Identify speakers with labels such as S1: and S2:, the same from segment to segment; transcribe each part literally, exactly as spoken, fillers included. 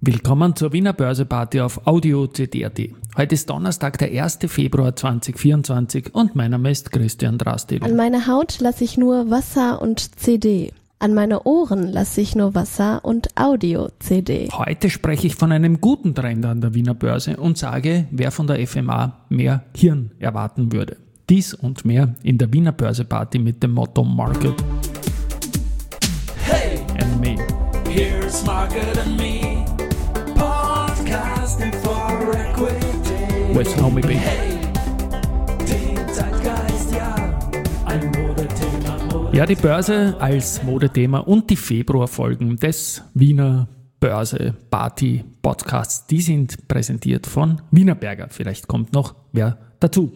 S1: Willkommen zur Wiener Börse-Party auf Audio C D punkt A T. Heute ist Donnerstag, der erster Februar zweitausendvierundzwanzig und mein Name ist Christian Drastil.
S2: An meine Haut lasse ich nur Wasser und C D. An meine Ohren lasse ich nur Wasser und Audio-C D.
S1: Heute spreche ich von einem guten Trend an der Wiener Börse und sage, wer von der F M A mehr Hirn erwarten würde. Dies und mehr in der Wiener Börse-Party mit dem Motto Market
S3: Hey,
S1: and Me.
S3: here's Market and Me. Podcasting for Equity.
S1: With Naomi B.
S3: Hey, den Zeitgeist, ja, ein Modethema. Modethema.
S1: Ja, die Börse als Modethema und die Februarfolgen des Wiener Börse Party Podcasts, die sind präsentiert von Wienerberger. Vielleicht kommt noch wer dazu.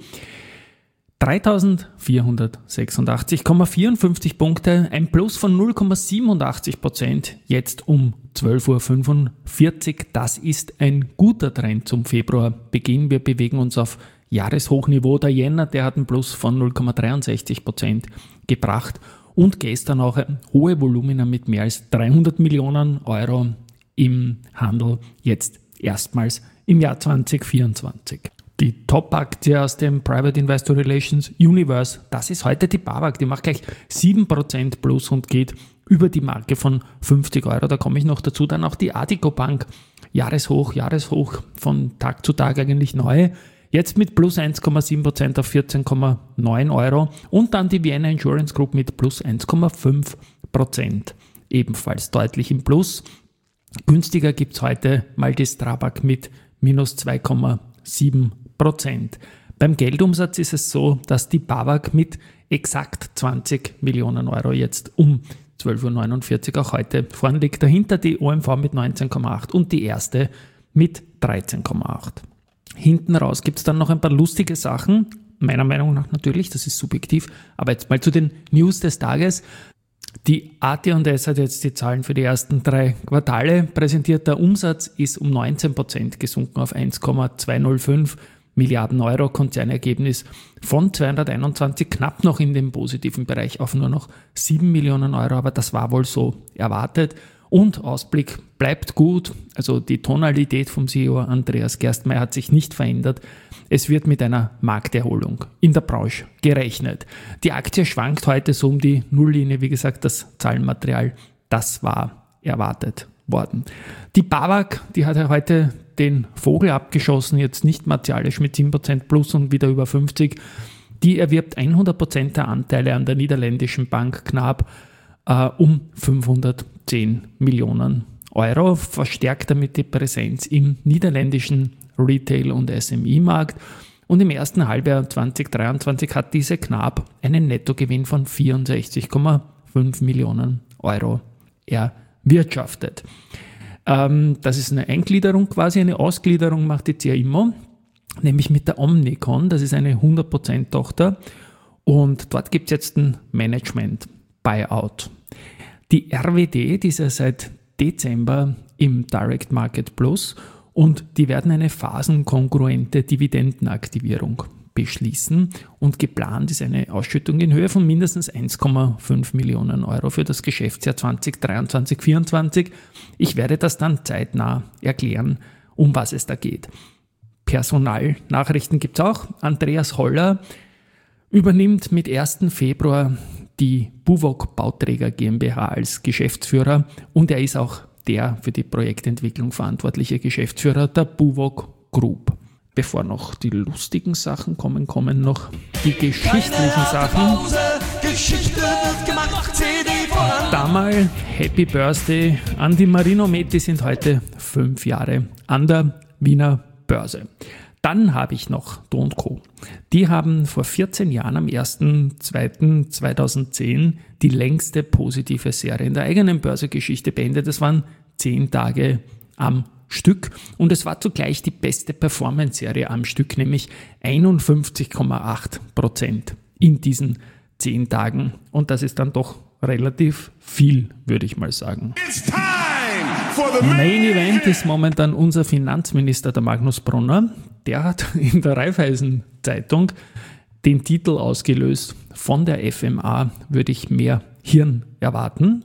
S1: dreitausendvierhundertsechsundachtzig Komma vierundfünfzig Punkte, ein Plus von null Komma siebenundachtzig Prozent, jetzt um zwölf Uhr fünfundvierzig. Das ist ein guter Trend zum Februarbeginn. Wir bewegen uns auf Jahreshochniveau. Der Jänner, der hat einen Plus von null Komma dreiundsechzig Prozent gebracht und gestern auch hohe Volumina mit mehr als dreihundert Millionen Euro im Handel, jetzt erstmals im Jahr zweitausendvierundzwanzig. Die Top-Aktie aus dem Private Investor Relations Universe, das ist heute die BAWAG, die macht gleich sieben Prozent plus und geht über die Marke von fünfzig Euro. Da komme ich noch dazu. Dann auch die Addiko Bank, Jahreshoch, Jahreshoch von Tag zu Tag eigentlich neu. Jetzt mit plus eins Komma sieben Prozent auf vierzehn Komma neun Euro. Und dann die Vienna Insurance Group mit plus eins Komma fünf Prozent, ebenfalls deutlich im Plus. Günstiger gibt es heute mal die Strabag mit minus zwei Komma sieben Prozent. Beim Geldumsatz ist es so, dass die BAWAG mit exakt zwanzig Millionen Euro jetzt um zwölf Uhr neunundvierzig auch heute vorn liegt. Dahinter die O M V mit neunzehn Komma acht und die erste mit dreizehn Komma acht. Hinten raus gibt es dann noch ein paar lustige Sachen, meiner Meinung nach natürlich, das ist subjektiv, aber jetzt mal zu den News des Tages. Die A T und S hat jetzt die Zahlen für die ersten drei Quartale präsentiert. Der Umsatz ist um neunzehn Prozent gesunken auf eins Komma zweihundertfünf Milliarden Euro. Konzernergebnis von zweihunderteinundzwanzig, knapp noch in dem positiven Bereich auf nur noch sieben Millionen Euro, aber das war wohl so erwartet. Und Ausblick bleibt gut, also die Tonalität vom C E O Andreas Gerstmaier hat sich nicht verändert. Es wird mit einer Markterholung in der Branche gerechnet. Die Aktie schwankt heute so um die Nulllinie, wie gesagt, das Zahlenmaterial, das war erwartet worden. Die BAWAG, die hat ja heute den Vogel abgeschossen, jetzt nicht martialisch mit sieben Prozent plus und wieder über fünfzig. Die erwirbt hundert Prozent der Anteile an der niederländischen Bank Knab äh, um fünfhundertzehn Millionen Euro, verstärkt damit die Präsenz im niederländischen Retail- und S M E-Markt. Und im ersten Halbjahr zweitausenddreiundzwanzig hat diese Knab einen Nettogewinn von vierundsechzig Komma fünf Millionen Euro erwirtschaftet. Ähm, das ist eine Eingliederung quasi, eine Ausgliederung macht die C A Immo, nämlich mit der Omnicon, das ist eine hundert Prozent Tochter und dort gibt es jetzt ein Management-Buyout. Die R W D, die ist ja seit Dezember im Direct Market Plus und die werden eine phasenkongruente Dividendenaktivierung beschließen und geplant ist eine Ausschüttung in Höhe von mindestens eins Komma fünf Millionen Euro für das Geschäftsjahr zweitausenddreiundzwanzig vierundzwanzig. Ich werde das dann zeitnah erklären, um was es da geht. Personalnachrichten gibt es auch. Andreas Holler übernimmt mit ersten Februar die Buwog Bauträger GmbH als Geschäftsführer und er ist auch der für die Projektentwicklung verantwortliche Geschäftsführer der Buwog Group. Bevor noch die lustigen Sachen kommen, kommen noch die geschichtlichen Sachen.
S3: Geschichte wird gemacht, C D voran.
S1: Da mal Happy Birthday an die Marinomed, die sind heute fünf Jahre an der Wiener Börse. Dann habe ich noch Do und Co. Die haben vor vierzehn Jahren am ersten zweiten zweitausendzehn die längste positive Serie in der eigenen Börsegeschichte beendet. Das waren zehn Tage am Stück und es war zugleich die beste Performance-Serie am Stück, nämlich einundfünfzig Komma acht Prozent in diesen zehn Tagen. Und das ist dann doch relativ viel, würde ich mal sagen.
S3: It's time for the
S1: Main Event ist momentan unser Finanzminister, der Magnus Brunner. Der hat in der Raiffeisen-Zeitung den Titel ausgelöst, von der F M A würde ich mehr Hirn erwarten.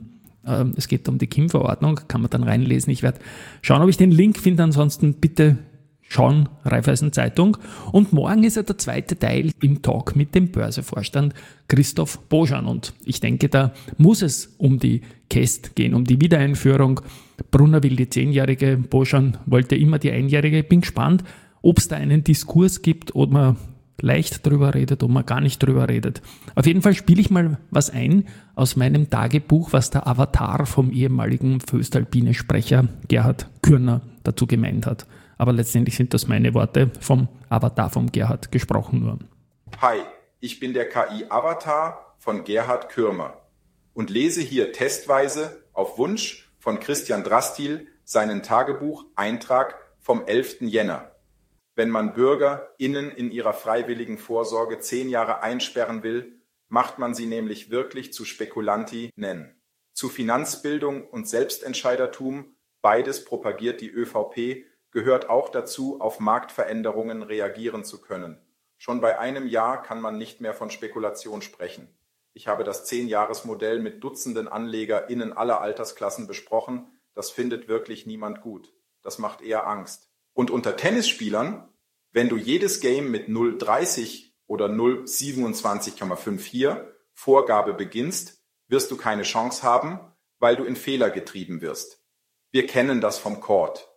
S1: Ähm, es geht um die K I M-Verordnung, kann man dann reinlesen. Ich werde schauen, ob ich den Link finde. Ansonsten bitte schauen, Raiffeisen Zeitung. Und morgen ist ja der zweite Teil im Talk mit dem Börsevorstand Christoph Boschan. Und ich denke, da muss es um die K E S T gehen, um die Wiedereinführung. Brunner will die zehnjährige, Boschan wollte immer die einjährige. Ich bin gespannt, ob es da einen Diskurs gibt, ob man leicht drüber redet, ob man gar nicht drüber redet. Auf jeden Fall spiele ich mal was ein aus meinem Tagebuch, was der Avatar vom ehemaligen Föstalpine-Sprecher Gerhard Kürner dazu gemeint hat. Aber letztendlich sind das meine Worte vom Avatar vom Gerhard gesprochen nur.
S4: Hi, ich bin der K I-Avatar von Gerhard Kürmer und lese hier testweise auf Wunsch von Christian Drastil seinen Tagebucheintrag vom elften Jänner. Wenn man BürgerInnen in ihrer freiwilligen Vorsorge zehn Jahre einsperren will, macht man sie nämlich wirklich zu SpekulantInnen. Zu Finanzbildung und Selbstentscheidertum, beides propagiert die ÖVP, gehört auch dazu, auf Marktveränderungen reagieren zu können. Schon bei einem Jahr kann man nicht mehr von Spekulation sprechen. Ich habe das zehn-Jahres-Modell mit Dutzenden AnlegerInnen aller Altersklassen besprochen. Das findet wirklich niemand gut. Das macht eher Angst. Und unter Tennisspielern, wenn du jedes Game mit null Komma dreißig oder null Komma siebenundzwanzig Komma vierundfünfzig Vorgabe beginnst, wirst du keine Chance haben, weil du in Fehler getrieben wirst. Wir kennen das vom Court.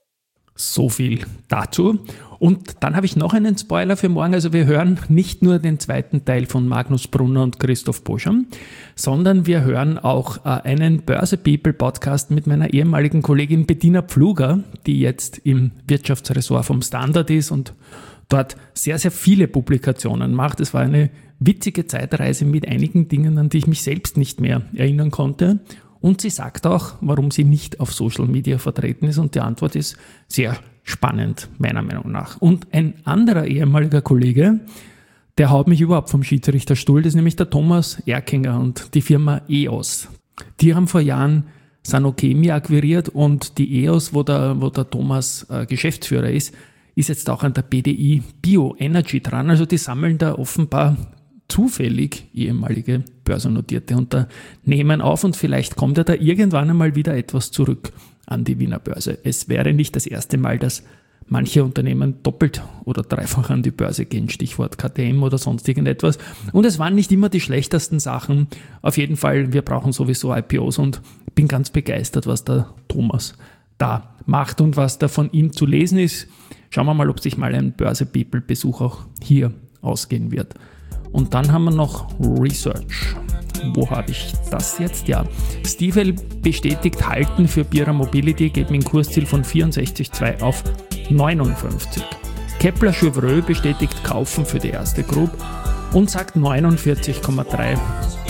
S1: So viel dazu. Und dann habe ich noch einen Spoiler für morgen. Also wir hören nicht nur den zweiten Teil von Magnus Brunner und Christoph Boschan, sondern wir hören auch äh, einen Börse People Podcast mit meiner ehemaligen Kollegin Bettina Pfluger, die jetzt im Wirtschaftsressort vom Standard ist und dort sehr, sehr viele Publikationen macht. Es war eine witzige Zeitreise mit einigen Dingen, an die ich mich selbst nicht mehr erinnern konnte. Und sie sagt auch, warum sie nicht auf Social Media vertreten ist. Und die Antwort ist sehr spannend, meiner Meinung nach. Und ein anderer ehemaliger Kollege, der haut mich überhaupt vom Schiedsrichterstuhl, das ist nämlich der Thomas Erkinger und die Firma E O S. Die haben vor Jahren Sanochemie akquiriert und die E O S, wo der, wo der Thomas äh, Geschäftsführer ist, ist jetzt auch an der B D I Bioenergy dran. Also die sammeln da offenbar zufällig ehemalige börsennotierte Unternehmen auf und vielleicht kommt ja da irgendwann einmal wieder etwas zurück an die Wiener Börse. Es wäre nicht das erste Mal, dass manche Unternehmen doppelt oder dreifach an die Börse gehen, Stichwort K T M oder sonst irgendetwas. Und es waren nicht immer die schlechtesten Sachen. Auf jeden Fall, wir brauchen sowieso I P Os und bin ganz begeistert, was der Thomas da macht und was da von ihm zu lesen ist. Schauen wir mal, ob sich mal ein Börse-People-Besuch auch hier ausgehen wird. Und dann haben wir noch Research. Wo habe ich das jetzt? Ja, Stifel bestätigt Halten für Bira Mobility, geht mit dem Kursziel von vierundsechzig Komma zwei auf neunundfünfzig. Kepler Chevreux bestätigt Kaufen für die erste Group und sagt neunundvierzig Komma drei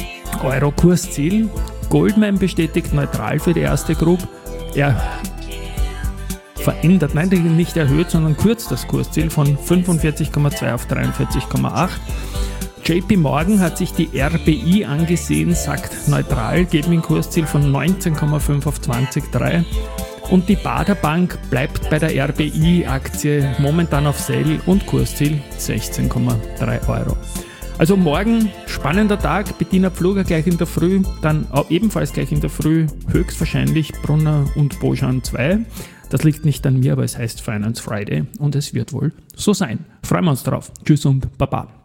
S1: Euro Kursziel. Goldman bestätigt neutral für die erste Group. Er verändert, nein, nicht erhöht, sondern kürzt das Kursziel von fünfundvierzig Komma zwei auf dreiundvierzig Komma acht. J P Morgan hat sich die R B I angesehen, sagt neutral, geht mit dem Kursziel von neunzehn Komma fünf auf zwanzig Komma drei. Und die Baader Bank bleibt bei der R B I-Aktie momentan auf Sell und Kursziel sechzehn Komma drei Euro. Also morgen spannender Tag, Bettina Pfluger gleich in der Früh, dann auch ebenfalls gleich in der Früh höchstwahrscheinlich Brunner und Boschan zwei. Das liegt nicht an mir, aber es heißt Finance Friday und es wird wohl so sein. Freuen wir uns drauf. Tschüss und Baba.